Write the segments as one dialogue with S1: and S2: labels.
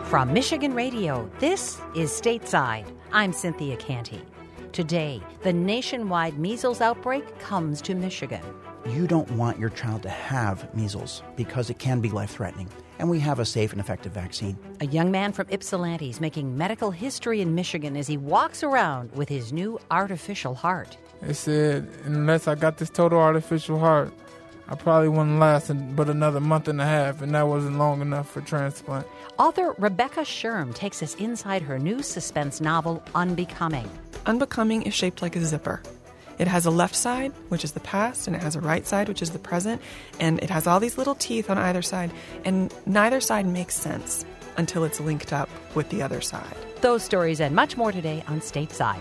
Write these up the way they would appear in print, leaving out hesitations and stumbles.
S1: From Michigan Radio, this is Stateside. I'm Cynthia Canty. Today, the nationwide measles outbreak comes to Michigan.
S2: You don't want your child to have measles because it can be life-threatening, and we have a safe and effective vaccine.
S1: A young man from Ypsilanti is making medical history in Michigan as he walks around with his new artificial heart.
S3: They said, unless I got this total artificial heart, I probably wouldn't last but another month and a half, and that wasn't long enough for transplant.
S1: Author Rebecca Sherm takes us inside her new suspense novel, Unbecoming.
S4: Unbecoming is shaped like a zipper. It has a left side, which is the past, and it has a right side, which is the present, and it has all these little teeth on either side, and neither side makes sense until it's linked up with the other side.
S1: Those stories and much more today on Stateside.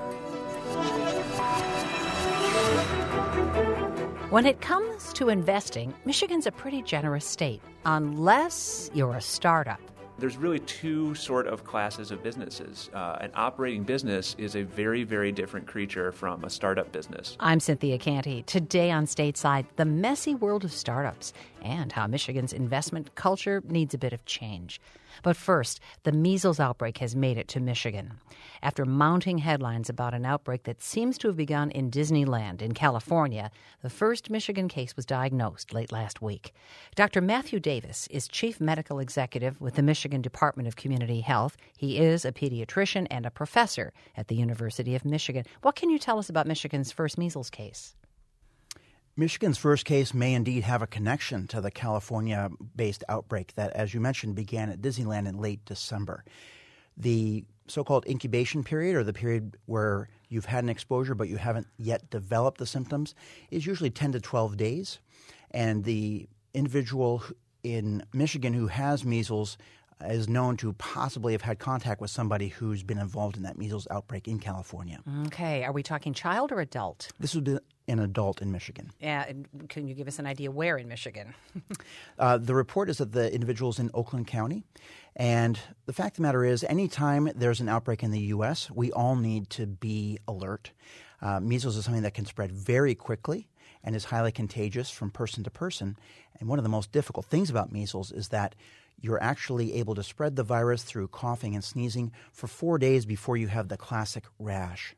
S1: When it comes to investing, Michigan's a pretty generous state, unless you're a startup.
S5: There's really two sort of classes of businesses. An operating business is a very, very different creature from a startup business.
S1: I'm Cynthia Canty. Today on Stateside, the messy world of startups and how Michigan's investment culture needs a bit of change. But first, the measles outbreak has made it to Michigan. After mounting headlines about an outbreak that seems to have begun in Disneyland in California, the first Michigan case was diagnosed late last week. Dr. Matthew Davis is Chief Medical Executive with the Michigan Department of Community Health. He is a pediatrician and a professor at the University of Michigan. What can you tell us about Michigan's first measles case?
S2: Michigan's first case may indeed have a connection to the California-based outbreak that, as you mentioned, began at Disneyland in late December. The so-called incubation period, or the period where you've had an exposure but you haven't yet developed the symptoms, is usually 10 to 12 days. And the individual in Michigan who has measles is known to possibly have had contact with somebody who's been involved in that measles outbreak in California.
S1: Okay. Are we talking child or adult?
S2: This would be an adult in Michigan.
S1: Yeah. Can you give us an idea where in Michigan?
S2: The report is that the individual's in Oakland County. And the fact of the matter is, anytime there's an outbreak in the U.S., we all need to be alert. Measles is something that can spread very quickly and is highly contagious from person to person. And one of the most difficult things about measles is that you're actually able to spread the virus through coughing and sneezing for 4 days before you have the classic rash.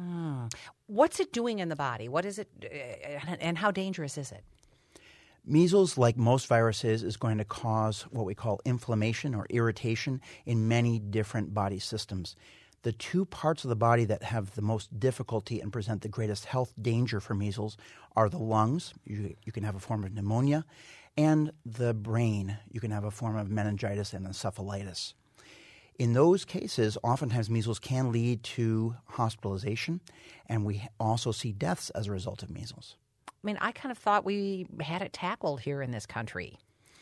S1: What's it doing in the body? What is it, and how dangerous is it?
S2: Measles, like most viruses, is going to cause what we call inflammation or irritation in many different body systems. The two parts of the body that have the most difficulty and present the greatest health danger for measles are the lungs. You can have a form of pneumonia, and the brain. You can have a form of meningitis and encephalitis. In those cases, oftentimes measles can lead to hospitalization, and we also see deaths as a result of measles.
S1: I mean, I kind of thought we had it tackled here in this country.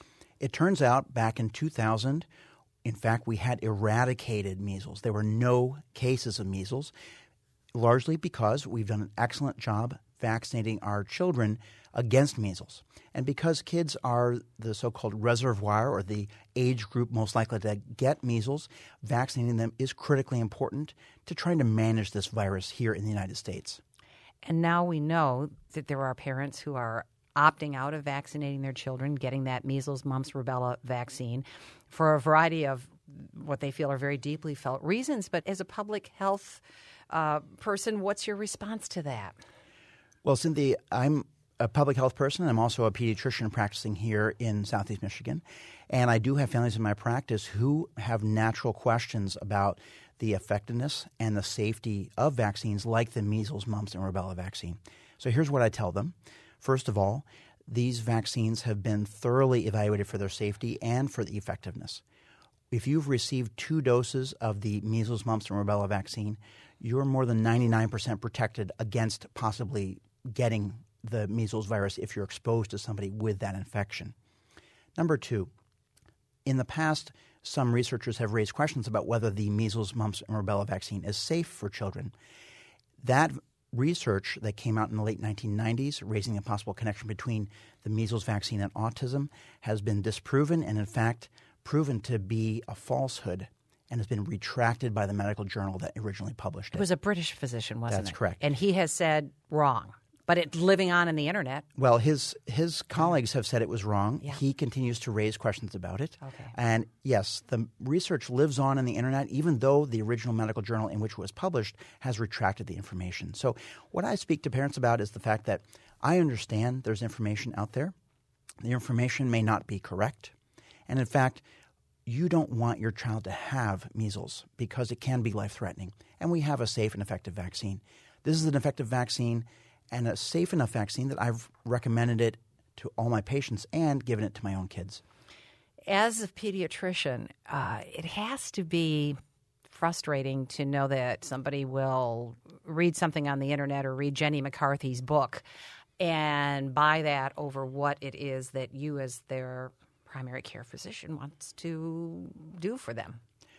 S2: It turns out back in 2000, in fact, we had eradicated measles. There were no cases of measles, largely because we've done an excellent job vaccinating our children against measles. And because kids are the so-called reservoir, or the age group most likely to get measles, vaccinating them is critically important to trying to manage this virus here in the United States.
S1: And now we know that there are parents who are opting out of vaccinating their children, getting that measles, mumps, rubella vaccine for a variety of what they feel are very deeply felt reasons. But as a public health person, what's your response to that?
S2: Well, Cynthia, I'm a public health person. I'm also a pediatrician practicing here in Southeast Michigan. And I do have families in my practice who have natural questions about the effectiveness and the safety of vaccines like the measles, mumps, and rubella vaccine. So here's what I tell them. First of all, these vaccines have been thoroughly evaluated for their safety and for the effectiveness. If you've received 2 doses of the measles, mumps, and rubella vaccine, you're more than 99% protected against possibly getting the measles virus if you're exposed to somebody with that infection. Number 2, in the past, some researchers have raised questions about whether the measles, mumps, and rubella vaccine is safe for children. That research that came out in the late 1990s, raising a possible connection between the measles vaccine and autism, has been disproven and, in fact, proven to be a falsehood and has been retracted by the medical journal that originally published it.
S1: It was a British physician, wasn't it?
S2: That's correct.
S1: And he has said wrong. but it's living on in the internet.
S2: Well, his colleagues have said it was wrong.
S1: Yeah.
S2: He continues to raise questions about it.
S1: Okay.
S2: And yes, the research lives on in the internet, even though the original medical journal in which it was published has retracted the information. So what I speak to parents about is the fact that I understand there's information out there. The information may not be correct. And in fact, you don't want your child to have measles because it can be life-threatening. And we have a safe and effective vaccine. This is an effective vaccine and a safe enough vaccine that I've recommended it to all my patients and given it to my own kids.
S1: As a pediatrician, it has to be frustrating to know that somebody will read something on the internet or read Jenny McCarthy's book and buy that over what it is that you as their primary care physician wants to do for them.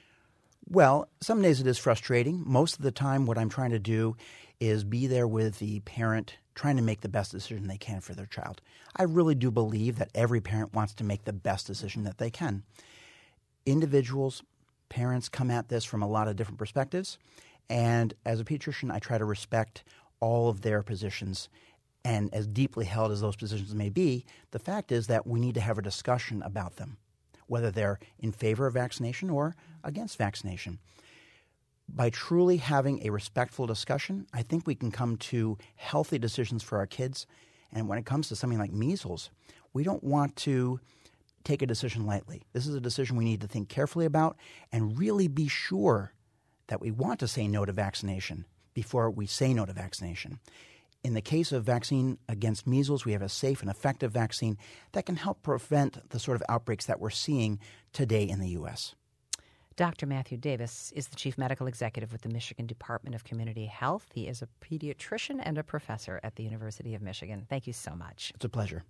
S2: Well, some days it is frustrating. Most of the time what I'm trying to do is be there with the parent trying to make the best decision they can for their child. I really do believe that every parent wants to make the best decision that they can. Individuals, parents come at this from a lot of different perspectives, and as a pediatrician I try to respect all of their positions. And as deeply held as those positions may be, the fact is that we need to have a discussion about them, whether they're in favor of vaccination or against vaccination. By truly having a respectful discussion, I think we can come to healthy decisions for our kids. And when it comes to something like measles, we don't want to take a decision lightly. This is a decision we need to think carefully about and really be sure that we want to say no to vaccination before we say no to vaccination. In the case of vaccine against measles, we have a safe and effective vaccine that can help prevent the sort of outbreaks that we're seeing today in the U.S.
S1: Dr. Matthew Davis is the Chief Medical Executive with the Michigan Department of Community Health. He is a pediatrician and a professor at the University of Michigan. Thank you so much.
S2: It's a pleasure.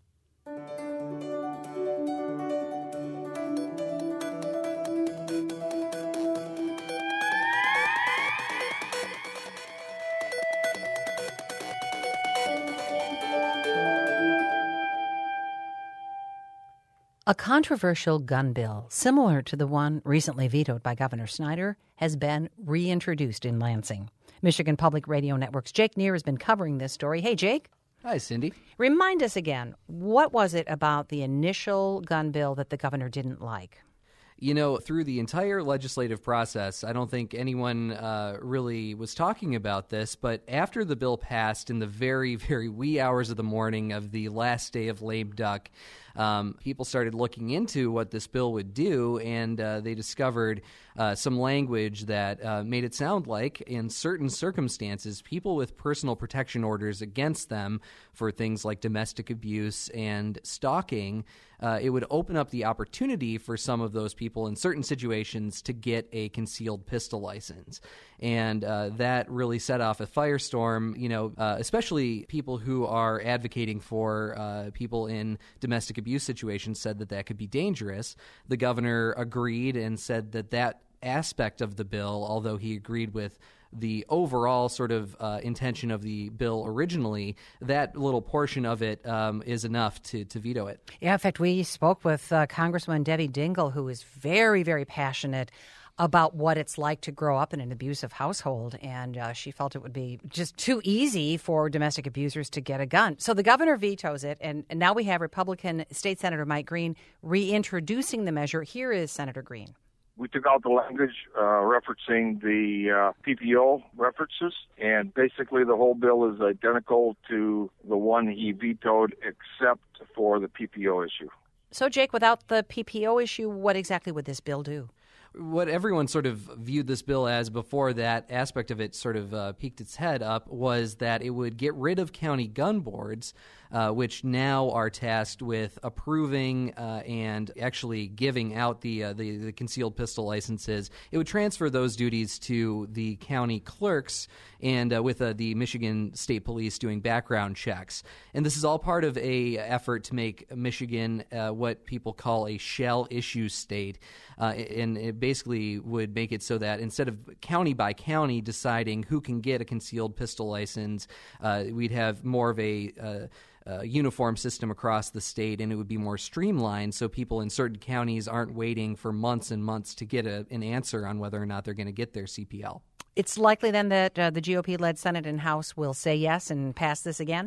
S1: A controversial gun bill, similar to the one recently vetoed by Governor Snyder, has been reintroduced in Lansing. Michigan Public Radio Network's Jake Neer has been covering this story. Hey, Jake.
S6: Hi, Cindy.
S1: Remind us again, what was it about the initial gun bill that the governor didn't like?
S6: You know, through the entire legislative process, I don't think anyone really was talking about this, but after the bill passed in the very, very wee hours of the morning of the last day of lame duck, people started looking into what this bill would do, and they discovered some language that made it sound like, in certain circumstances, people with personal protection orders against them for things like domestic abuse and stalking, it would open up the opportunity for some of those people in certain situations to get a concealed pistol license. And that really set off a firestorm, you know, especially people who are advocating for people in domestic abuse situations said that that could be dangerous. The governor agreed and said that that aspect of the bill, although he agreed with the overall sort of intention of the bill originally, that little portion of it is enough to veto it.
S1: Yeah, in fact, we spoke with Congresswoman Debbie Dingell, who is very, very passionate about what it's like to grow up in an abusive household, and she felt it would be just too easy for domestic abusers to get a gun. So the governor vetoes it, and now we have Republican State Senator Mike Green reintroducing the measure. Here is Senator Green.
S7: We took out the language referencing the PPO references, and basically the whole bill is identical to the one he vetoed except for the PPO issue.
S1: So, Jake, without the PPO issue, what exactly would this bill do?
S6: What everyone sort of viewed this bill as before that aspect of it sort of peeked its head up was that it would get rid of county gun boards, which now are tasked with approving and actually giving out the concealed pistol licenses. It would transfer those duties to the county clerks and with the Michigan State Police doing background checks. And this is all part of a effort to make Michigan what people call a shall issue state. And it basically would make it so that instead of county by county deciding who can get a concealed pistol license, we'd have more of a uniform system across the state, and it would be more streamlined so people in certain counties aren't waiting for months and months to get an answer on whether or not they're going to get their CPL.
S1: It's likely then that the GOP-led Senate and House will say yes and pass this again?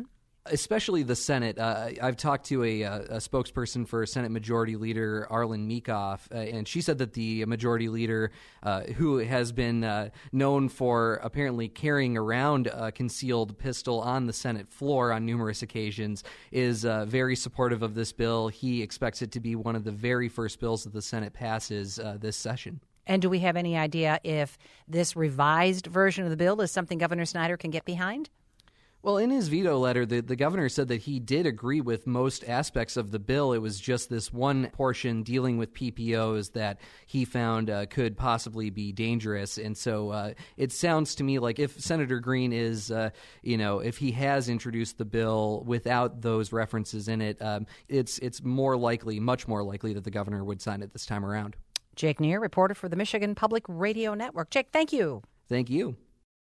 S6: especially the Senate. I've talked to a spokesperson for Senate Majority Leader Arlen Meekhoff, and she said that the Majority Leader, who has been known for apparently carrying around a concealed pistol on the Senate floor on numerous occasions, is very supportive of this bill. He expects it to be one of the very first bills that the Senate passes this session.
S1: And do we have any idea if this revised version of the bill is something Governor Snyder can get behind?
S6: Well, in his veto letter, the governor said that he did agree with most aspects of the bill. It was just this one portion dealing with PPOs that he found could possibly be dangerous. And so it sounds to me like if Senator Green is, if he has introduced the bill without those references in it, it's more likely, much more likely that the governor would sign it this time around.
S1: Jake Neer, reporter for the Michigan Public Radio Network. Jake, thank you.
S6: Thank you.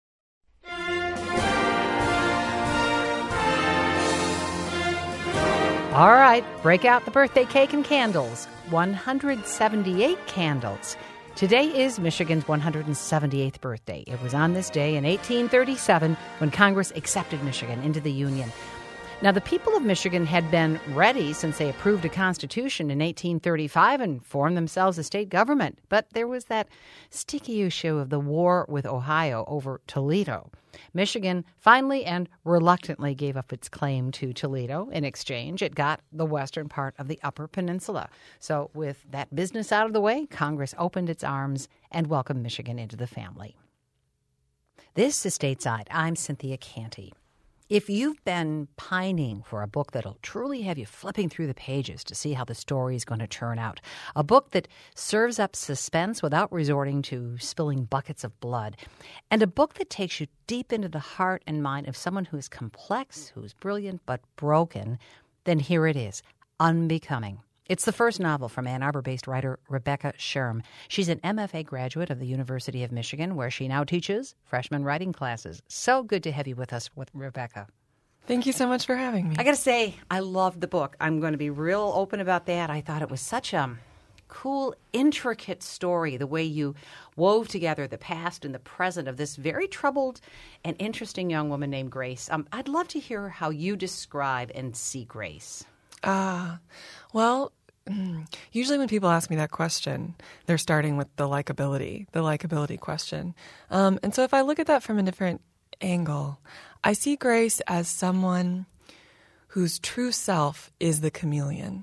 S1: All right, break out the birthday cake and candles. 178 candles. Today is Michigan's 178th birthday. It was on this day in 1837 when Congress accepted Michigan into the Union. Now, the people of Michigan had been ready since they approved a constitution in 1835 and formed themselves a state government. But there was that sticky issue of the war with Ohio over Toledo. Michigan finally and reluctantly gave up its claim to Toledo. In exchange, it got the western part of the Upper Peninsula. So with that business out of the way, Congress opened its arms and welcomed Michigan into the family. This is Stateside. I'm Cynthia Canty. If you've been pining for a book that'll truly have you flipping through the pages to see how the story is going to turn out, a book that serves up suspense without resorting to spilling buckets of blood, and a book that takes you deep into the heart and mind of someone who's complex, who's brilliant, but broken, then here it is, Unbecoming. It's the first novel from Ann Arbor-based writer Rebecca Sherm. She's an MFA graduate of the University of Michigan, where she now teaches freshman writing classes. So good to have you with us, Rebecca.
S4: Thank you so much for having me.
S1: I got to say, I loved the book. I'm going to be real open about that. I thought it was such a cool, intricate story, the way you wove together the past and the present of this very troubled and interesting young woman named Grace. I'd love to hear how you describe and see Grace.
S4: Well, usually when people ask me that question, they're starting with the likability question. And so if I look at that from a different angle, I see Grace as someone whose true self is the chameleon.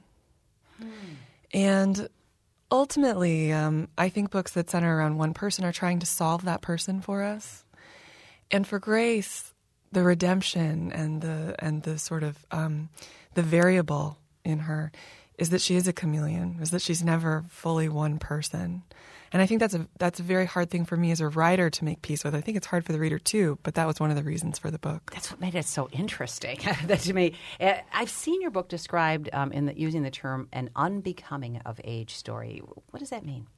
S4: And ultimately, I think books that center around one person are trying to solve that person for us. And for Grace, the redemption and the sort of the variable in her is that she is a chameleon, is that she's never fully one person. And I think that's a very hard thing for me as a writer to make peace with. I think it's hard for the reader too, but that was one of the reasons for the book.
S1: That's what made it so interesting. That to me, I've seen your book described using the term an unbecoming of age story. What does that mean?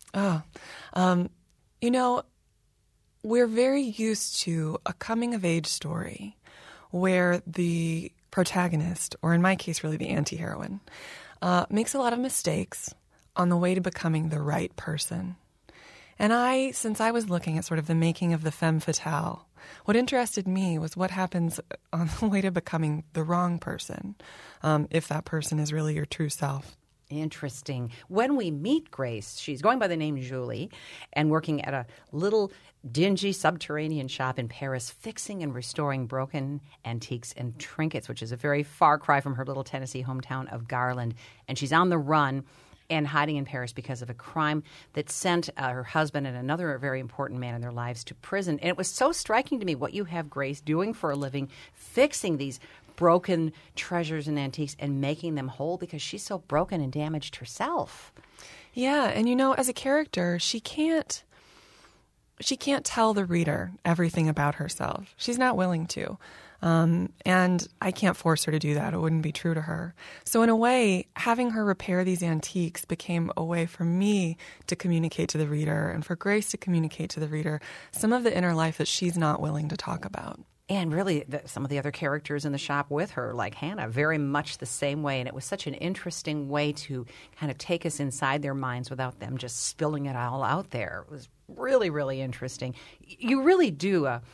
S4: We're very used to a coming of age story where the protagonist, or in my case, really the anti-heroine, makes a lot of mistakes on the way to becoming the right person. And since I was looking at sort of the making of the femme fatale, what interested me was what happens on the way to becoming the wrong person, if that person is really your true self.
S1: Interesting. When we meet Grace, she's going by the name Julie and working at a little dingy subterranean shop in Paris, fixing and restoring broken antiques and trinkets, which is a very far cry from her little Tennessee hometown of Garland. And she's on the run and hiding in Paris because of a crime that sent her husband and another very important man in their lives to prison. And it was so striking to me what you have Grace doing for a living, fixing these broken treasures and antiques and making them whole because she's so broken and damaged herself.
S4: Yeah, and as a character, she can't tell the reader everything about herself. She's not willing to. And I can't force her to do that. It wouldn't be true to her. So in a way, having her repair these antiques became a way for me to communicate to the reader and for Grace to communicate to the reader some of the inner life that she's not willing to talk about.
S1: And really, some of the other characters in the shop with her, like Hannah, very much the same way. And it was such an interesting way to kind of take us inside their minds without them just spilling it all out there. It was really, really interesting. You really do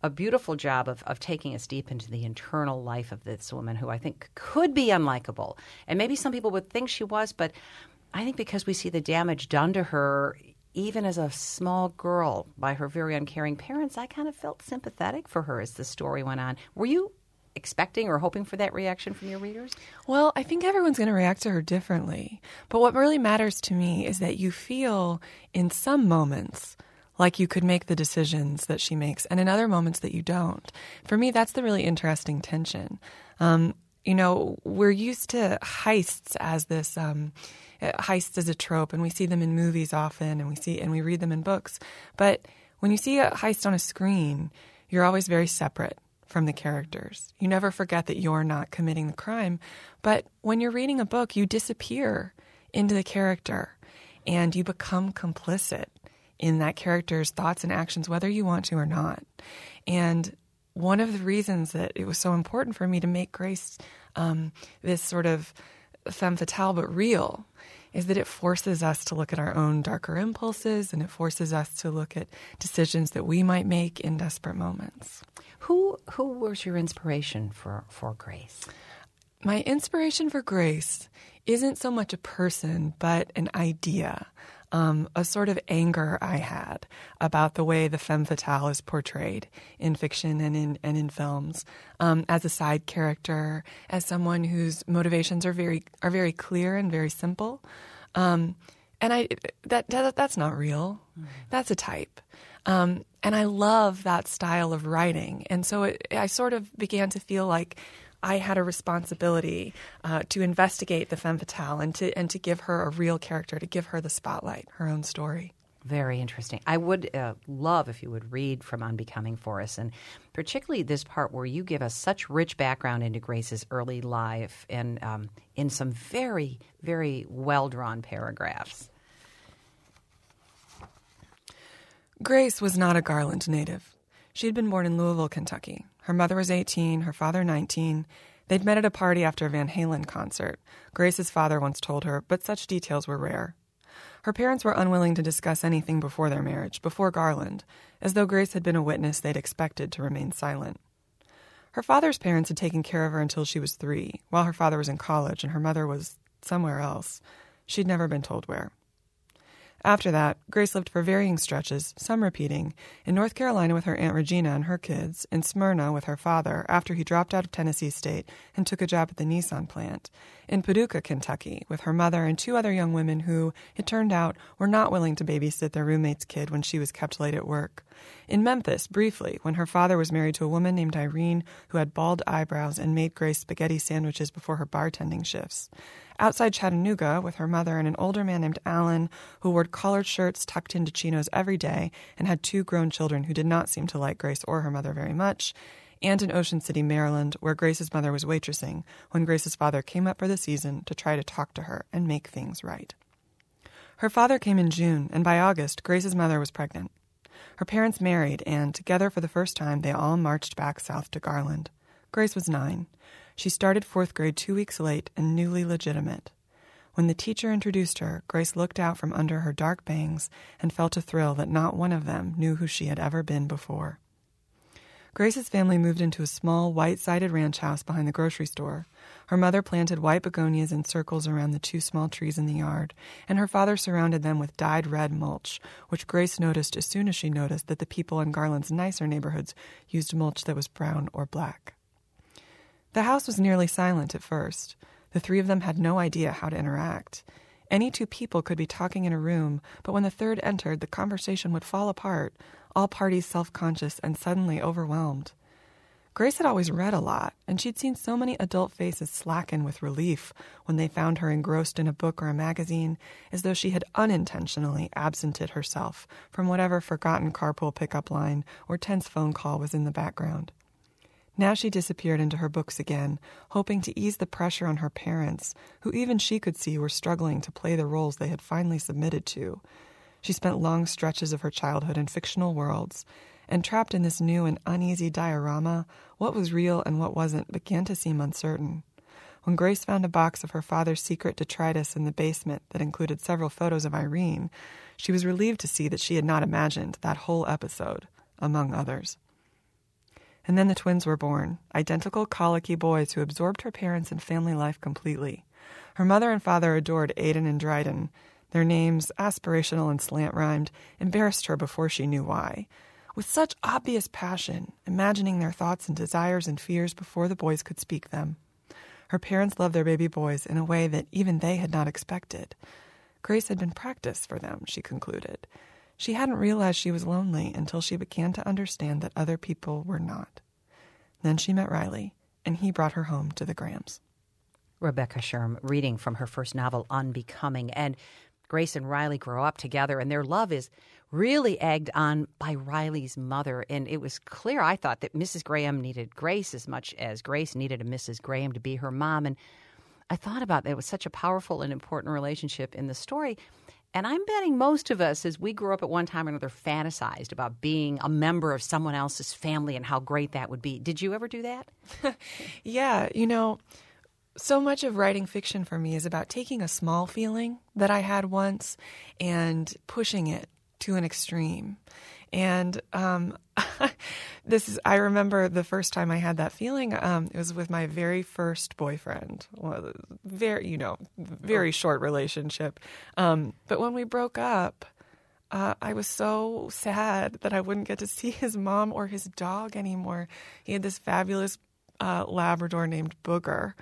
S1: a beautiful job of taking us deep into the internal life of this woman who I think could be unlikable. And maybe some people would think she was, but I think because we see the damage done to her even as a small girl by her very uncaring parents, I kind of felt sympathetic for her as the story went on. Were you expecting or hoping for that reaction from your readers?
S4: Well, I think everyone's going to react to her differently. But what really matters to me is that you feel in some moments like you could make the decisions that she makes, and in other moments that you don't. For me, that's the really interesting tension. We're used to heists as this heists as a trope, and we see them in movies often, and we read them in books. But when you see a heist on a screen, you're always very separate from the characters. You never forget that you're not committing the crime. But when you're reading a book, you disappear into the character, and you become complicit in that character's thoughts and actions, whether you want to or not. And one of the reasons that it was so important for me to make Grace this sort of femme fatale but real is that it forces us to look at our own darker impulses, and it forces us to look at decisions that we might make in desperate moments.
S1: Who was your inspiration for Grace?
S4: My inspiration for Grace isn't so much a person, but an idea. A sort of anger I had about the way the femme fatale is portrayed in fiction and in films, as a side character, as someone whose motivations are very clear and very simple, and that's not real. That's a type, and I love that style of writing, and so I sort of began to feel like I had a responsibility to investigate the femme fatale and to give her a real character, to give her the spotlight, her own story.
S1: Very interesting. I would love if you would read from Unbecoming for us, and particularly this part where you give us such rich background into Grace's early life and in some very, very well-drawn paragraphs.
S4: Grace was not a Garland native. She had been born in Louisville, Kentucky. Her mother was 18, her father 19. They'd met at a party after a Van Halen concert. Grace's father once told her, but such details were rare. Her parents were unwilling to discuss anything before their marriage, before Garland, as though Grace had been a witness they'd expected to remain silent. Her father's parents had taken care of her until she was 3, while her father was in college and her mother was somewhere else. She'd never been told where. After that, Grace lived for varying stretches, some repeating, in North Carolina with her Aunt Regina and her kids, in Smyrna with her father after he dropped out of Tennessee State and took a job at the Nissan plant, in Paducah, Kentucky, with her mother and 2 other young women who, it turned out, were not willing to babysit their roommate's kid when she was kept late at work, in Memphis, briefly, when her father was married to a woman named Irene who had bald eyebrows and made Grace spaghetti sandwiches before her bartending shifts, outside Chattanooga with her mother and an older man named Alan who wore collared shirts tucked into chinos every day and had 2 grown children who did not seem to like Grace or her mother very much, and in Ocean City, Maryland, where Grace's mother was waitressing when Grace's father came up for the season to try to talk to her and make things right. Her father came in June, and by August, Grace's mother was pregnant. Her parents married, and together for the first time, they all marched back south to Garland. Grace was 9. She started 4th grade 2 weeks late and newly legitimate. When the teacher introduced her, Grace looked out from under her dark bangs and felt a thrill that not one of them knew who she had ever been before. Grace's family moved into a small, white-sided ranch house behind the grocery store. Her mother planted white begonias in circles around the 2 small trees in the yard, and her father surrounded them with dyed red mulch, which Grace noticed as soon as she noticed that the people in Garland's nicer neighborhoods used mulch that was brown or black. The house was nearly silent at first. The 3 of them had no idea how to interact. Any 2 people could be talking in a room, but when the 3rd entered, the conversation would fall apart, all parties self-conscious and suddenly overwhelmed. Grace had always read a lot, and she'd seen so many adult faces slacken with relief when they found her engrossed in a book or a magazine, as though she had unintentionally absented herself from whatever forgotten carpool pickup line or tense phone call was in the background. Now she disappeared into her books again, hoping to ease the pressure on her parents, who even she could see were struggling to play the roles they had finally submitted to. She spent long stretches of her childhood in fictional worlds, and trapped in this new and uneasy diorama, what was real and what wasn't began to seem uncertain. When Grace found a box of her father's secret detritus in the basement that included several photos of Irene, she was relieved to see that she had not imagined that whole episode, among others. And then the twins were born, identical colicky boys who absorbed her parents and family life completely. Her mother and father adored Aiden and Dryden. Their names, aspirational and slant-rhymed, embarrassed her before she knew why. With such obvious passion, imagining their thoughts and desires and fears before the boys could speak them. Her parents loved their baby boys in a way that even they had not expected. Grace had been practice for them, she concluded. She hadn't realized she was lonely until she began to understand that other people were not. Then she met Riley, and he brought her home to the Grahams.
S1: Rebecca Sherm reading from her first novel, Unbecoming. And Grace and Riley grow up together, and their love is really egged on by Riley's mother. And it was clear, I thought, that Mrs. Graham needed Grace as much as Grace needed a Mrs. Graham to be her mom. And I thought about that. It was such a powerful and important relationship in the story. And I'm betting most of us, as we grew up at one time or another, fantasized about being a member of someone else's family and how great that would be. Did you ever do that?
S4: Yeah, so much of writing fiction for me is about taking a small feeling that I had once and pushing it to an extreme. And I remember the first time I had that feeling, it was with my very first boyfriend. Well, very short relationship. But when we broke up, I was so sad that I wouldn't get to see his mom or his dog anymore. He had this fabulous Labrador named Booger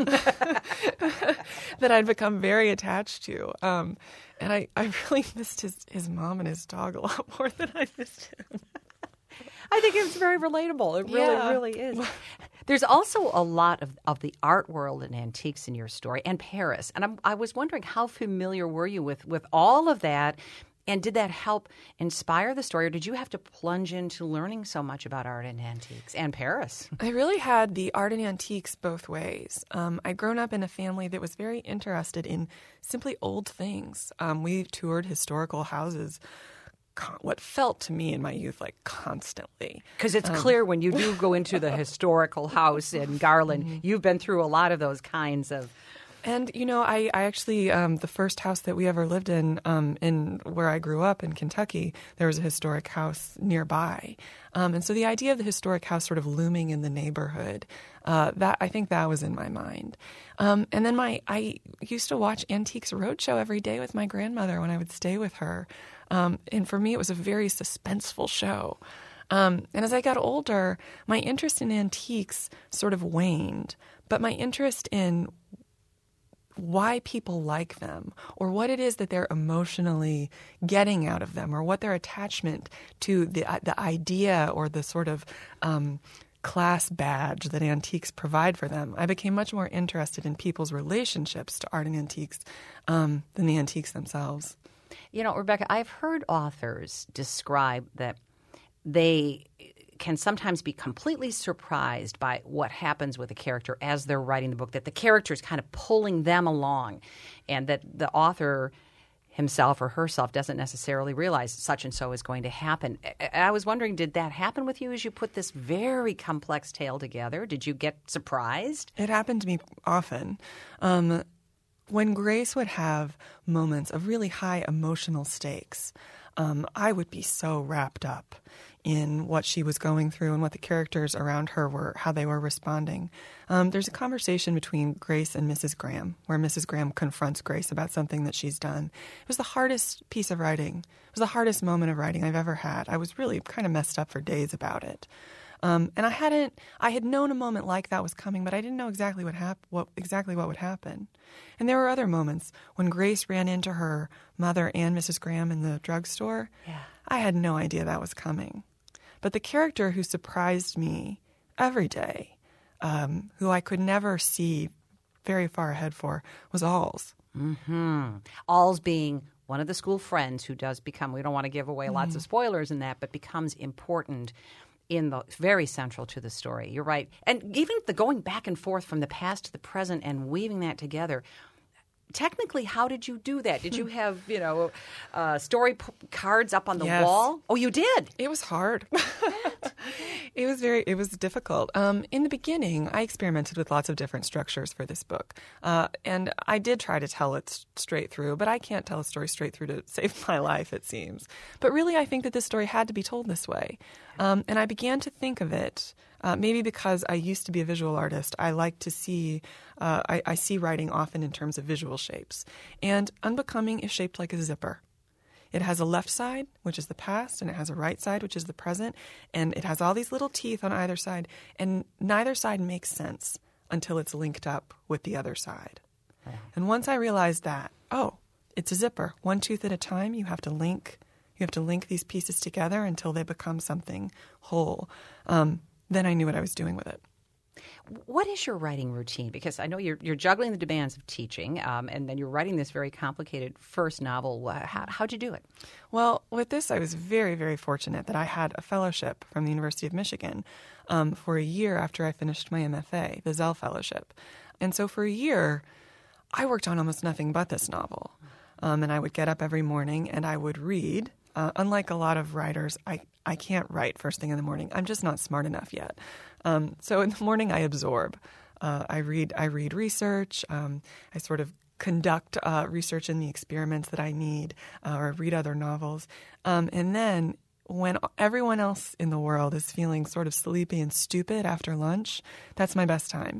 S4: that I'd become very attached to. And I really missed his mom and his dog a lot more than I missed him.
S1: I think it's very relatable. It really is. There's also a lot of the art world and antiques in your story, and Paris. And I was wondering, how familiar were you with all of that? And did that help inspire the story, or did you have to plunge into learning so much about art and antiques and Paris?
S4: I really had the art and antiques both ways. I'd grown up in a family that was very interested in simply old things. We toured historical houses, what felt to me in my youth like constantly.
S1: Because it's clear when you do go into the historical house in Garland, you've been through a lot of those kinds of...
S4: And, I actually, the first house that we ever lived in where I grew up in Kentucky, there was a historic house nearby. And so the idea of the historic house sort of looming in the neighborhood, I think that was in my mind. And then I used to watch Antiques Roadshow every day with my grandmother when I would stay with her. And for me, it was a very suspenseful show. And as I got older, my interest in antiques sort of waned. But my interest in why people like them, or what it is that they're emotionally getting out of them, or what their attachment to the idea or the sort of class badge that antiques provide for them. I became much more interested in people's relationships to art and antiques than the antiques themselves.
S1: Rebecca, I've heard authors describe that they can sometimes be completely surprised by what happens with a character as they're writing the book, that the character is kind of pulling them along, and that the author himself or herself doesn't necessarily realize such and so is going to happen. I was wondering, did that happen with you as you put this very complex tale together? Did you get surprised?
S4: It happened to me often. When Grace would have moments of really high emotional stakes, I would be so wrapped up in what she was going through and what the characters around her were, how they were responding. There's a conversation between Grace and Mrs. Graham where Mrs. Graham confronts Grace about something that she's done. It was the hardest piece of writing. It was the hardest moment of writing I've ever had. I was really kind of messed up for days about it. And I had known a moment like that was coming, but I didn't know exactly what would happen. And there were other moments when Grace ran into her mother and Mrs. Graham in the drugstore.
S1: Yeah.
S4: I had no idea that was coming. But the character who surprised me every day, who I could never see very far ahead for, was Alls.
S1: Mm-hmm. Alls being one of the school friends who does become, we don't want to give away lots of spoilers in that, but becomes important very central to the story. You're right. And even the going back and forth from the past to the present and weaving that together, technically, how did you do that? Did you have, story cards up on the wall? Oh, you did?
S4: It was hard. It was difficult. In the beginning, I experimented with lots of different structures for this book. And I did try to tell it straight through, but I can't tell a story straight through to save my life, it seems. But really, I think that this story had to be told this way. And I began to think of it Maybe because I used to be a visual artist, I like to see, I see writing often in terms of visual shapes. And Unbecoming is shaped like a zipper. It has a left side, which is the past, and it has a right side, which is the present, and it has all these little teeth on either side, and neither side makes sense until it's linked up with the other side. Wow. And once I realized that, it's a zipper. One tooth at a time, you have to link these pieces together until they become something whole. Then I knew what I was doing with it.
S1: What is your writing routine? Because I know you're juggling the demands of teaching, and then you're writing this very complicated first novel. How'd you do it?
S4: Well, with this, I was very, very fortunate that I had a fellowship from the University of Michigan for a year after I finished my MFA, the Zell Fellowship. And so for a year, I worked on almost nothing but this novel. And I would get up every morning and I would read. Unlike a lot of writers, I can't write first thing in the morning. I'm just not smart enough yet. So in the morning, I absorb. I read research. I sort of conduct research in the experiments that I need, or read other novels. And then when everyone else in the world is feeling sort of sleepy and stupid after lunch, that's my best time.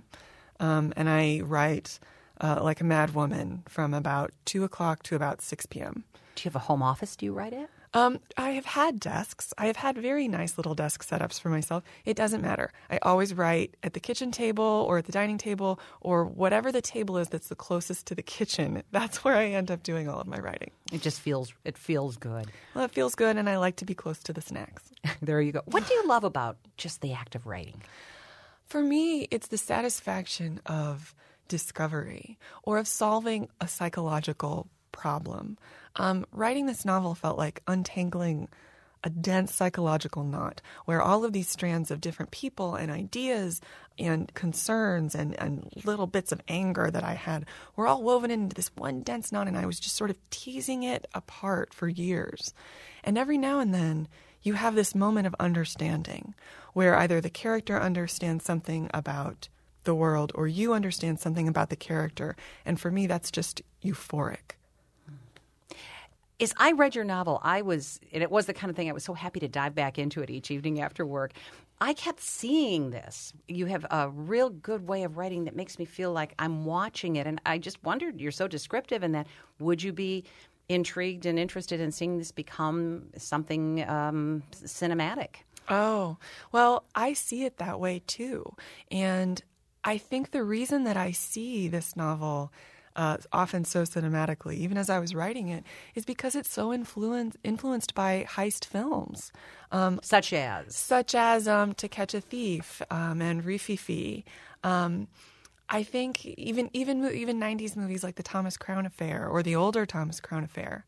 S4: And I write like a mad woman from about 2 o'clock to about 6 p.m.
S1: Do you have a home office do you write at?
S4: I have had desks. I have had very nice little desk setups for myself. It doesn't matter. I always write at the kitchen table or at the dining table or whatever the table is that's the closest to the kitchen. That's where I end up doing all of my writing.
S1: It feels good.
S4: Well, it feels good, and I like to be close to the snacks.
S1: There you go. What do you love about just the act of writing?
S4: For me, it's the satisfaction of discovery or of solving a psychological problem. Writing this novel felt like untangling a dense psychological knot where all of these strands of different people and ideas and concerns and little bits of anger that I had were all woven into this one dense knot, and I was just sort of teasing it apart for years. And every now and then you have this moment of understanding where either the character understands something about the world or you understand something about the character. And for me, that's just euphoric.
S1: As I read your novel, and it was the kind of thing I was so happy to dive back into it each evening after work. I kept seeing this. You have a real good way of writing that makes me feel like I'm watching it. And I just wondered, you're so descriptive in that, would you be intrigued and interested in seeing this become something cinematic?
S4: Oh, well, I see it that way too. And I think the reason that I see this novel often so cinematically, even as I was writing it, is because it's so influenced by heist films.
S1: Such as
S4: To Catch a Thief and Rififi. I think even 90s movies like the Thomas Crown Affair or the older Thomas Crown Affair.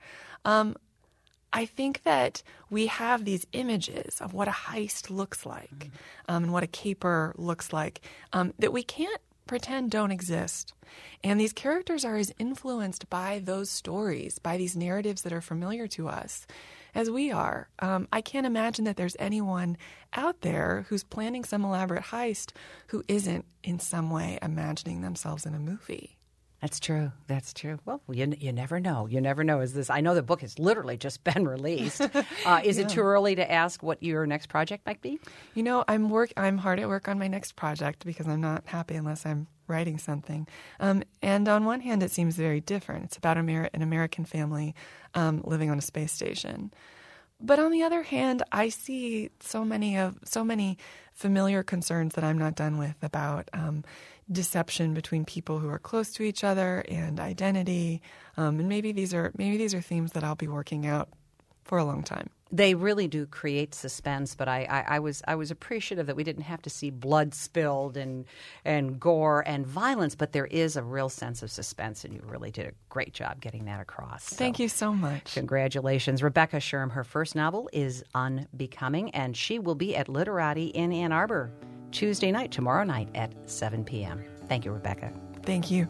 S4: I think that we have these images of what a heist looks like and what a caper looks like that we can't pretend don't exist. And these characters are as influenced by those stories, by these narratives that are familiar to us, as we are. I can't imagine that there's anyone out there who's planning some elaborate heist who isn't in some way imagining themselves in a movie.
S1: That's true. Well, you never know. You never know. I know the book has literally just been released. Is it too early to ask what your next project might be?
S4: You know, I'm hard at work on my next project because I'm not happy unless I'm writing something. And on one hand, it seems very different. It's about an American family living on a space station. But on the other hand, I see so many familiar concerns that I'm not done with about deception between people who are close to each other and identity. And maybe these are themes that I'll be working out for a long time.
S1: They really do create suspense, but I was appreciative that we didn't have to see blood spilled and gore and violence, but there is a real sense of suspense, and you really did a great job getting that across.
S4: Thank you so much.
S1: Congratulations. Rebecca Sherm, her first novel is Unbecoming, and she will be at Literati in Ann Arbor tomorrow night at 7 p.m. Thank you, Rebecca.
S4: Thank you.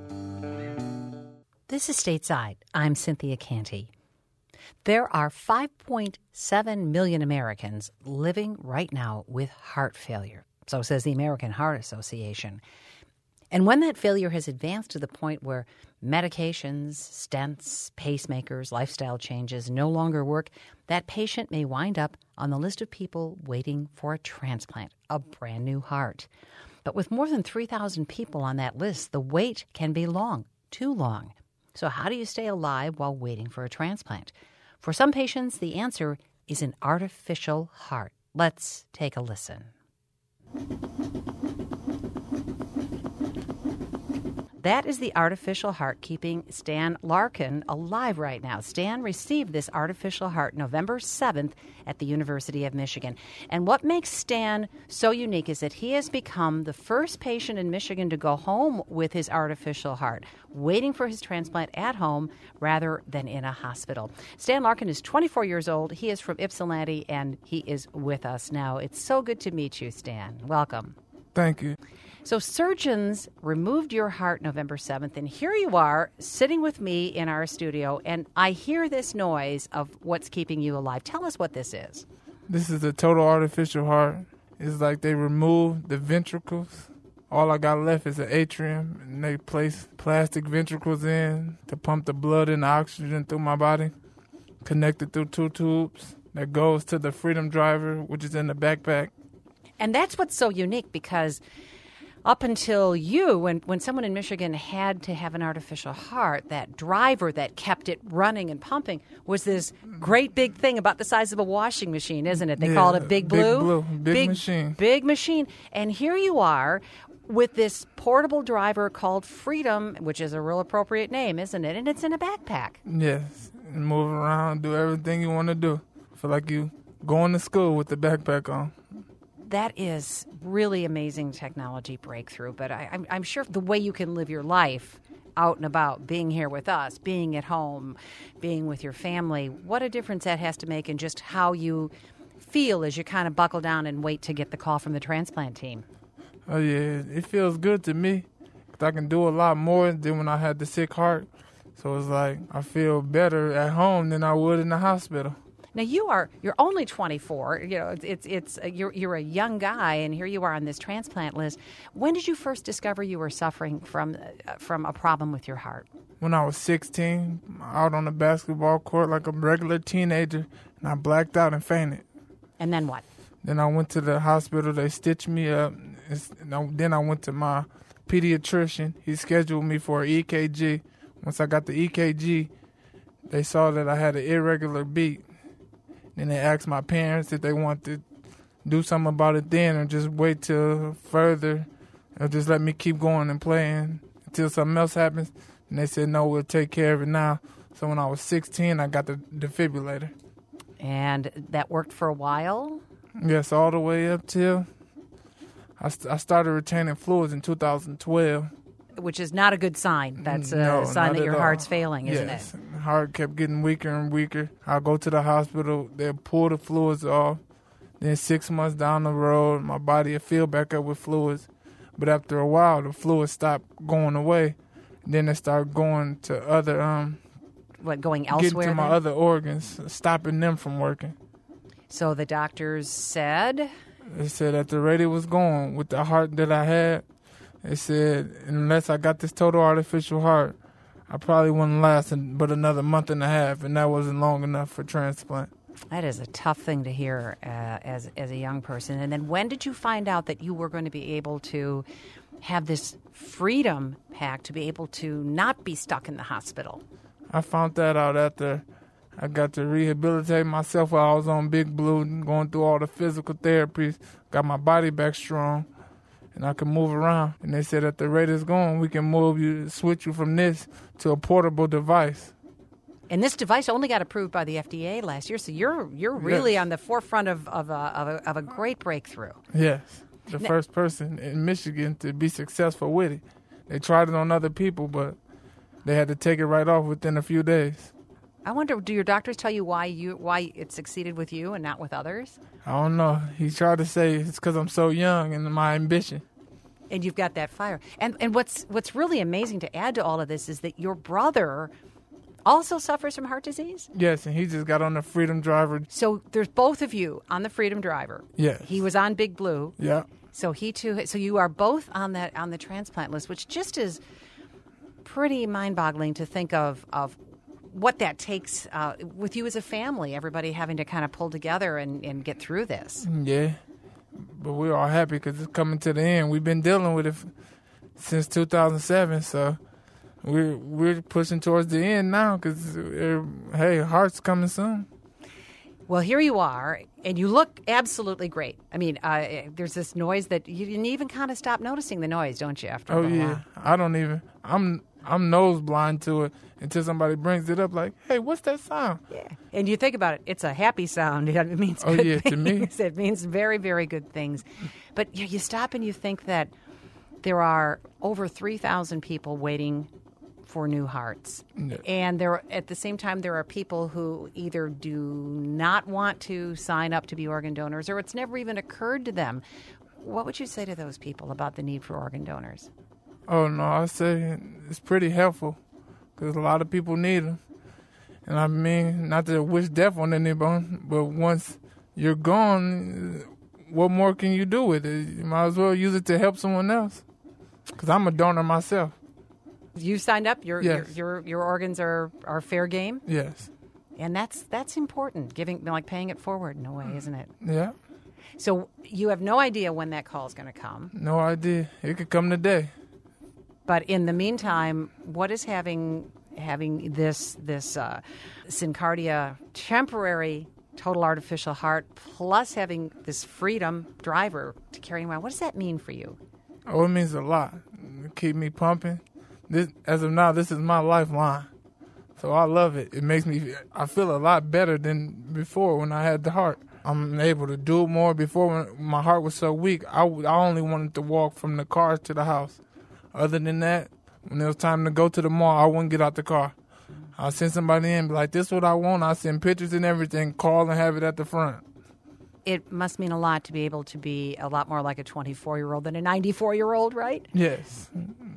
S1: This is Stateside. I'm Cynthia Canty. There are 5.7 million Americans living right now with heart failure. So says the American Heart Association. And when that failure has advanced to the point where medications, stents, pacemakers, lifestyle changes no longer work, that patient may wind up on the list of people waiting for a transplant, a brand new heart. But with more than 3,000 people on that list, the wait can be long, too long. So how do you stay alive while waiting for a transplant? For some patients, the answer is an artificial heart. Let's take a listen. That is the artificial heart keeping Stan Larkin alive right now. Stan received this artificial heart November 7th at the University of Michigan. And what makes Stan so unique is that he has become the first patient in Michigan to go home with his artificial heart, waiting for his transplant at home rather than in a hospital. Stan Larkin is 24 years old. He is from Ypsilanti, and he is with us now. It's so good to meet you, Stan. Welcome.
S3: Thank you.
S1: So surgeons removed your heart November 7th, and here you are sitting with me in our studio, and I hear this noise of what's keeping you alive. Tell us what this is.
S3: This is a total artificial heart. It's like they removed the ventricles. All I got left is an atrium, and they place plastic ventricles in to pump the blood and the oxygen through my body, connected through 2 tubes that goes to the Freedom Driver, which is in the backpack.
S1: And that's what's so unique, because up until you, when someone in Michigan had to have an artificial heart, that driver that kept it running and pumping was this great big thing about the size of a washing machine, isn't it? They call it Big Blue.
S3: Big machine.
S1: Big machine. And here you are with this portable driver called Freedom, which is a real appropriate name, isn't it? And it's in a backpack.
S3: Yes. And move around, do everything you want to do. Feel like you going to school with the backpack on.
S1: That is really amazing technology breakthrough, but I'm sure the way you can live your life out and about, being here with us, being at home, being with your family, what a difference that has to make in just how you feel as you kind of buckle down and wait to get the call from the transplant team.
S3: Oh, yeah. It feels good to me, 'cause I can do a lot more than when I had the sick heart. So it's like I feel better at home than I would in the hospital.
S1: Now you're only 24. You know, you're a young guy, and here you are on this transplant list. When did you first discover you were suffering from a problem with your heart?
S3: When I was 16, out on the basketball court like a regular teenager, and I blacked out and fainted.
S1: And then what?
S3: Then I went to the hospital. They stitched me up. Then I went to my pediatrician. He scheduled me for an EKG. Once I got the EKG, they saw that I had an irregular beat. Then they asked my parents if they want to do something about it then or just wait till further or just let me keep going and playing until something else happens. And they said, no, we'll take care of it now. So when I was 16, I got the defibrillator.
S1: And that worked for a while?
S3: Yes, all the way up till I started retaining fluids in 2012.
S1: Which is not a good sign. That's a sign that your heart's failing, isn't it?
S3: The heart kept getting weaker and weaker. I'll go to the hospital. They'll pull the fluids off. Then 6 months down the road, my body will fill back up with fluids. But after a while, the fluids stopped going away. Then they start going to other...
S1: going elsewhere?
S3: Getting to my other organs, stopping them from working.
S1: So the doctors said?
S3: They said at the rate it was going with the heart that I had, they said, unless I got this total artificial heart, I probably wouldn't last but another month and a half, and that wasn't long enough for transplant.
S1: That is a tough thing to hear as a young person. And then when did you find out that you were going to be able to have this freedom pack to be able to not be stuck in the hospital?
S3: I found that out after I got to rehabilitate myself while I was on Big Blue, going through all the physical therapies, got my body back strong. And I can move around. And they said at the rate it's going, we can switch you from this to a portable device.
S1: And this device only got approved by the FDA last year, so you're really on the forefront of a great breakthrough.
S3: Yes, the first person in Michigan to be successful with it. They tried it on other people, but they had to take it right off within a few days.
S1: I wonder, do your doctors tell you why it succeeded with you and not with others?
S3: I don't know. He tried to say it's because I'm so young and my ambition.
S1: And you've got that fire. And what's really amazing to add to all of this is that your brother also suffers from heart disease?
S3: Yes, and he just got on the Freedom Driver.
S1: So there's both of you on the Freedom Driver.
S3: Yes.
S1: He was on Big Blue.
S3: Yeah.
S1: So he too. So you are both on the transplant list, which just is pretty mind-boggling to think of what that takes with you as a family. Everybody having to kind of pull together and get through this.
S3: Yeah, but we're all happy because it's coming to the end. We've been dealing with it since 2007, so we're pushing towards the end now because hey, heart's coming soon.
S1: Well, here you are, and you look absolutely great. I mean, there's this noise that you didn't even kind of stop noticing the noise, don't you? After a little while?
S3: I don't even. I'm nose blind to it until somebody brings it up. Like, hey, what's that sound?
S1: Yeah, and you think about it, it's a happy sound. It means good things.
S3: To me,
S1: it means very, very good things. But you stop and you think that there are over 3,000 people waiting for new hearts.
S3: Yeah.
S1: And at the same time, there are people who either do not want to sign up to be organ donors or it's never even occurred to them. What would you say to those people about the need for organ donors?
S3: Oh, no, I say it's pretty helpful because a lot of people need them. And I mean, not to wish death on anyone, but once you're gone, what more can you do with it? You might as well use it to help someone else because I'm a donor myself.
S1: You signed up.
S3: Yes.
S1: Your organs are fair game.
S3: Yes.
S1: And that's important. Paying it forward in a way, isn't it?
S3: Yeah.
S1: So you have no idea when that call is going to come.
S3: No idea. It could come today.
S1: But in the meantime, what is having this SynCardia temporary total artificial heart plus having this Freedom driver to carry him around? What does that mean for you?
S3: Oh, it means a lot. It keep me pumping. As of now, this is my lifeline. So I love it. I feel a lot better than before when I had the heart. I'm able to do it more. Before, when my heart was so weak, I only wanted to walk from the car to the house. Other than that, when it was time to go to the mall, I wouldn't get out the car. I'll send somebody in, be like, this is what I want. I'll send pictures and everything, call and have it at the front.
S1: It must mean a lot to be able to be a lot more like a 24-year-old than a 94-year-old, right?
S3: Yes.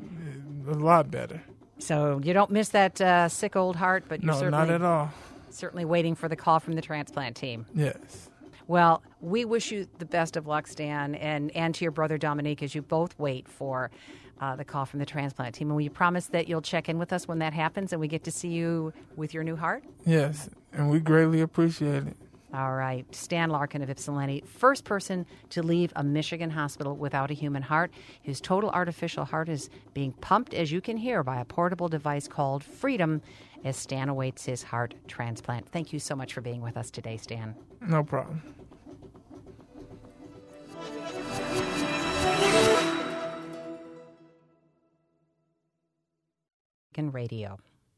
S3: A lot better.
S1: So you don't miss that sick old heart, but you're
S3: No, not at all.
S1: Certainly waiting for the call from the transplant team.
S3: Yes.
S1: Well, we wish you the best of luck, Stan, and to your brother Dominique as you both wait for the call from the transplant team. And will you promise that you'll check in with us when that happens and we get to see you with your new heart?
S3: Yes, and we greatly appreciate it.
S1: All right. Stan Larkin of Ypsilanti, first person to leave a Michigan hospital without a human heart. His total artificial heart is being pumped, as you can hear, by a portable device called Freedom as Stan awaits his heart transplant. Thank you so much for being with us today, Stan.
S3: No problem.
S1: Radio.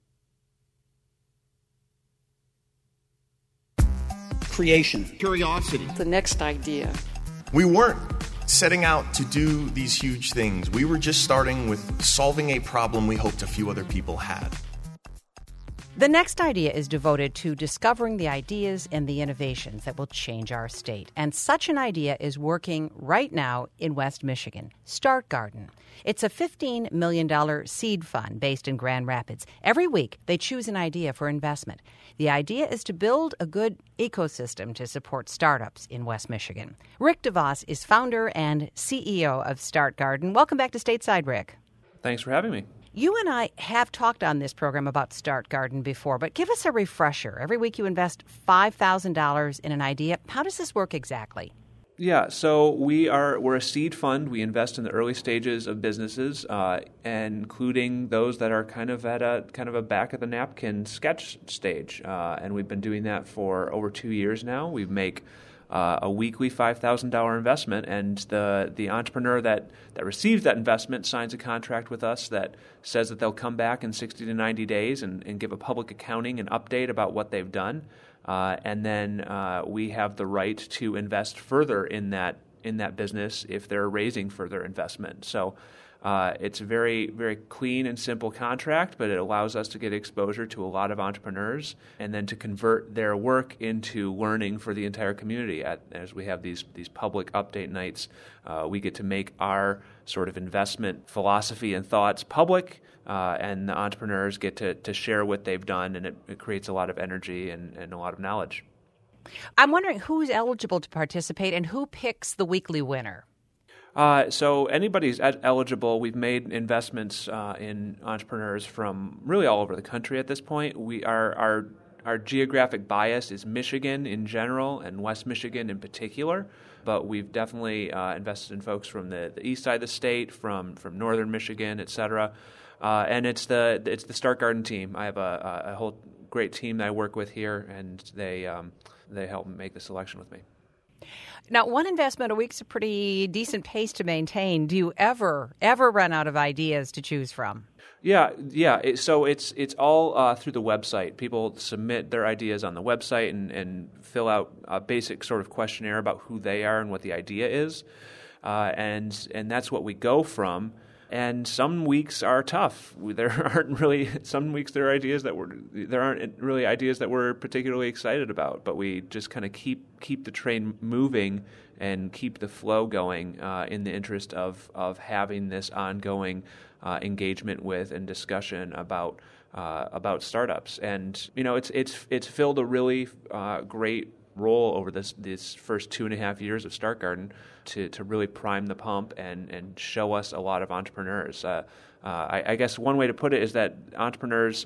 S8: Creation. Curiosity.
S9: The next idea.
S10: We weren't setting out to do these huge things. We were just starting with solving a problem we hoped a few other people had.
S1: The next idea is devoted to discovering the ideas and the innovations that will change our state. And such an idea is working right now in West Michigan, Start Garden. It's a $15 million seed fund based in Grand Rapids. Every week, they choose an idea for investment. The idea is to build a good ecosystem to support startups in West Michigan. Rick DeVos is founder and CEO of Start Garden. Welcome back to Stateside, Rick.
S5: Thanks for having me.
S1: You and I have talked on this program about Start Garden before, but give us a refresher. Every week you invest $5,000 in an idea. How does this work exactly?
S5: Yeah, so we're a seed fund. We invest in the early stages of businesses, including those that are kind of at a back of the napkin sketch stage. And we've been doing that for over 2 years now. We make a weekly $5,000 investment, and the entrepreneur that receives that investment signs a contract with us that says that they'll come back in 60 to 90 days and give a public accounting and update about what they've done. And then we have the right to invest further in that business if they're raising further investment. So it's a very, very clean and simple contract, but it allows us to get exposure to a lot of entrepreneurs and then to convert their work into learning for the entire community. As we have these public update nights, we get to make our sort of investment philosophy and thoughts public, and the entrepreneurs get to share what they've done, and it creates a lot of energy and a lot of knowledge.
S1: I'm wondering who's eligible to participate and who picks the weekly winner?
S5: So anybody's eligible. We've made investments in entrepreneurs from really all over the country at this point. Our geographic bias is Michigan in general and West Michigan in particular, but we've definitely invested in folks from the east side of the state, from northern Michigan, et cetera. And it's the Start Garden team. I have a whole great team that I work with here, and they help make the selection with me.
S1: Now, one investment a week's a pretty decent pace to maintain. Do you ever run out of ideas to choose from?
S5: Yeah. So it's all through the website. People submit their ideas on the website and fill out a basic sort of questionnaire about who they are and what the idea is, and that's what we go from. And some weeks are tough. Some weeks there aren't really ideas that we're particularly excited about. But we just kind of keep the train moving and keep the flow going in the interest of having this ongoing engagement with and discussion about startups. And it's filled a really great role over this first 2.5 years of Start Garden to really prime the pump and show us a lot of entrepreneurs. I guess one way to put it is that entrepreneurs,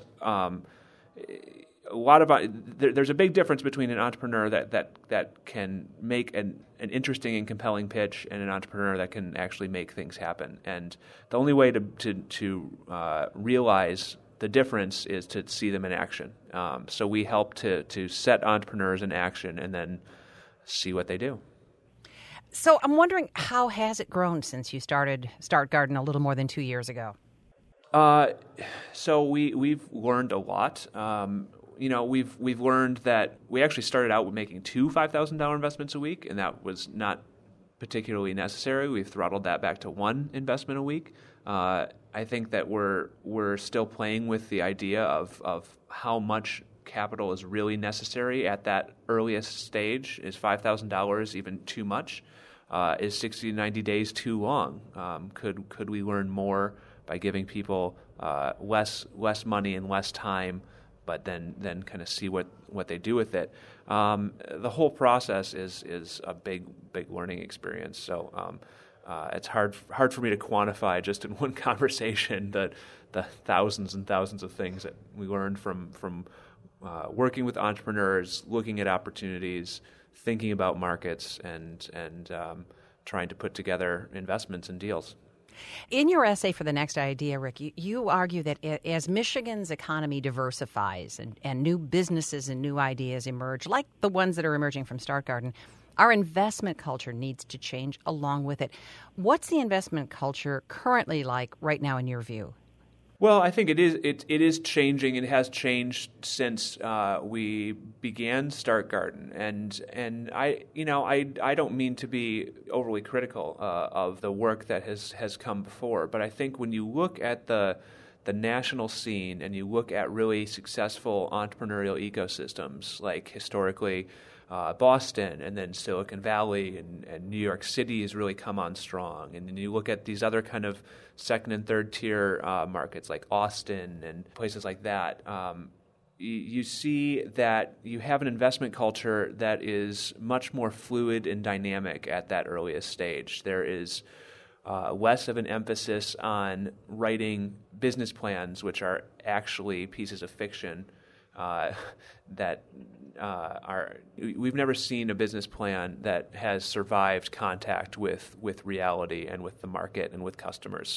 S5: there's a big difference between an entrepreneur that can make an interesting and compelling pitch and an entrepreneur that can actually make things happen. And the only way to realize the difference is to see them in action. So we help to set entrepreneurs in action and then see what they do.
S1: So I'm wondering, how has it grown since you started Start Garden a little more than 2 years ago?
S5: So we've learned a lot. We've learned that we actually started out with making 2 $5,000 investments a week, and that was not particularly necessary. We've throttled that back to 1 investment a week. I think that we're still playing with the idea of how much capital is really necessary at that earliest stage. Is $5,000 even too much? Is 60 to 90 days too long? Could we learn more by giving people less money and less time, but then kind of see what they do with it? The whole process is a big learning experience. So it's hard for me to quantify just in one conversation the thousands and thousands of things that we learned from working with entrepreneurs, looking at opportunities, thinking about markets, and trying to put together investments and deals.
S1: In your essay for The Next Idea, Rick, you argue that as Michigan's economy diversifies and new businesses and new ideas emerge, like the ones that are emerging from Start Garden, our investment culture needs to change along with it. What's the investment culture currently like right now in your view?
S5: Well, I think it is changing. It has changed since we began Start Garden, and I don't mean to be overly critical of the work that has come before, but I think when you look at the national scene and you look at really successful entrepreneurial ecosystems, like historically Boston and then Silicon Valley and New York City has really come on strong. And then you look at these other kind of second and third tier markets like Austin and places like that. You see that you have an investment culture that is much more fluid and dynamic at that earliest stage. There is less of an emphasis on writing business plans, which are actually pieces of fiction that we've never seen a business plan that has survived contact with reality and with the market and with customers.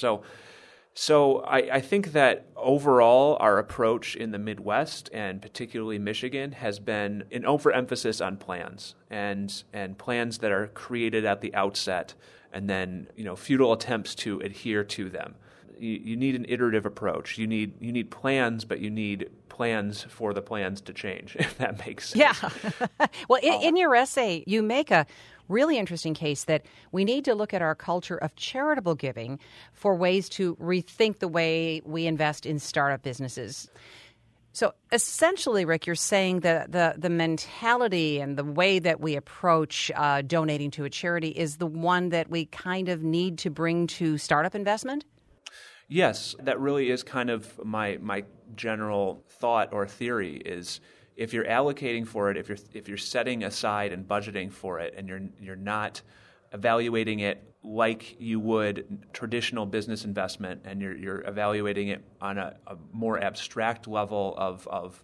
S5: So I think that overall our approach in the Midwest and particularly Michigan has been an overemphasis on plans and plans that are created at the outset and then futile attempts to adhere to them. You need an iterative approach. You need plans, but you need plans for the plans to change, if that makes sense.
S1: Yeah. Well, in your essay, you make a really interesting case that we need to look at our culture of charitable giving for ways to rethink the way we invest in startup businesses. So essentially, Rick, you're saying that the mentality and the way that we approach donating to a charity is the one that we kind of need to bring to startup investment?
S5: Yes, that really is kind of my general thought or theory is if you're allocating for it, if you're setting aside and budgeting for it, and you're not evaluating it like you would traditional business investment, and you're evaluating it on a more abstract level of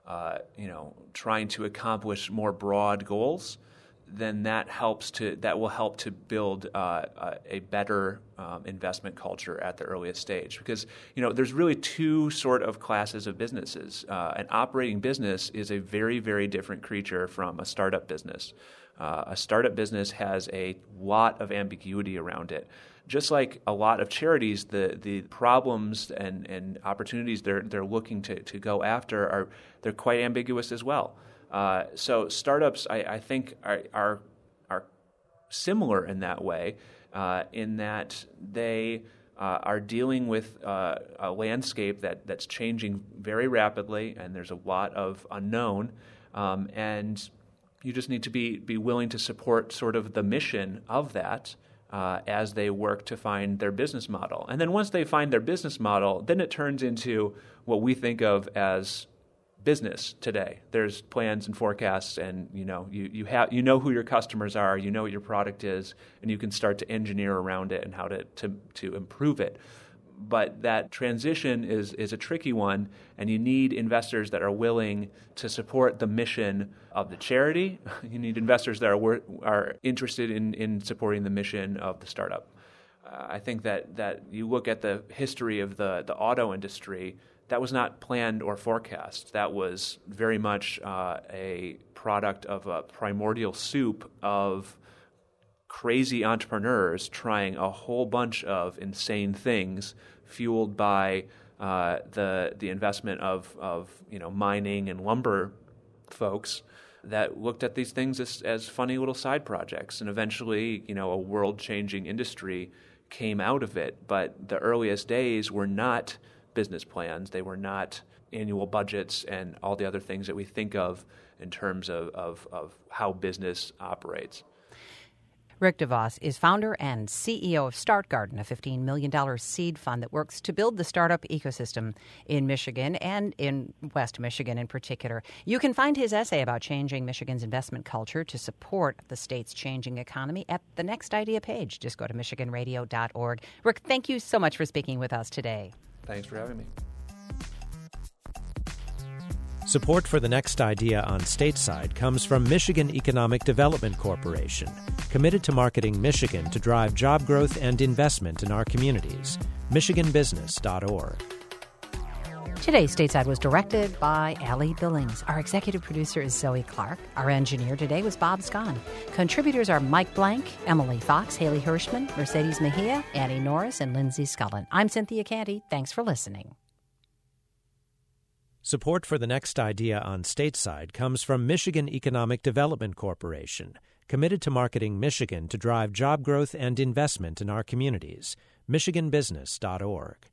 S5: trying to accomplish more broad goals, then that will help to build a better investment culture at the earliest stage. Because there's really two sort of classes of businesses. An operating business is a very, very different creature from a startup business. A startup business has a lot of ambiguity around it. Just like a lot of charities, the problems and opportunities they're looking to go after they're quite ambiguous as well. So startups, I think, are similar in that way, in that they are dealing with a landscape that's changing very rapidly, and there's a lot of unknown, and you just need to be willing to support sort of the mission of that as they work to find their business model. And then once they find their business model, then it turns into what we think of as business today. There's plans and forecasts, and you know who your customers are, you know what your product is, and you can start to engineer around it and how to improve it. But that transition is a tricky one, and you need investors that are willing to support the mission of the charity. You need investors that are interested in supporting the mission of the startup. I think that you look at the history of the auto industry, that was not planned or forecast. That was very much a product of a primordial soup of crazy entrepreneurs trying a whole bunch of insane things, fueled by the investment of mining and lumber folks that looked at these things as funny little side projects. And eventually, a world-changing industry came out of it. But the earliest days were not business plans. They were not annual budgets and all the other things that we think of in terms of how business operates.
S1: Rick DeVos is founder and CEO of Start Garden, a $15 million seed fund that works to build the startup ecosystem in Michigan and in West Michigan in particular. You can find his essay about changing Michigan's investment culture to support the state's changing economy at the Next Idea page. Just go to michiganradio.org. Rick, thank you so much for speaking with us today.
S5: Thanks for having me.
S9: Support for the Next Idea on Stateside comes from Michigan Economic Development Corporation, committed to marketing Michigan to drive job growth and investment in our communities. MichiganBusiness.org.
S1: Today's Stateside was directed by Allie Billings. Our executive producer is Zoe Clark. Our engineer today was Bob Scon. Contributors are Mike Blank, Emily Fox, Haley Hirschman, Mercedes Mejia, Annie Norris, and Lindsay Scullin. I'm Cynthia Canty. Thanks for listening.
S9: Support for the Next Idea on Stateside comes from Michigan Economic Development Corporation, committed to marketing Michigan to drive job growth and investment in our communities. MichiganBusiness.org.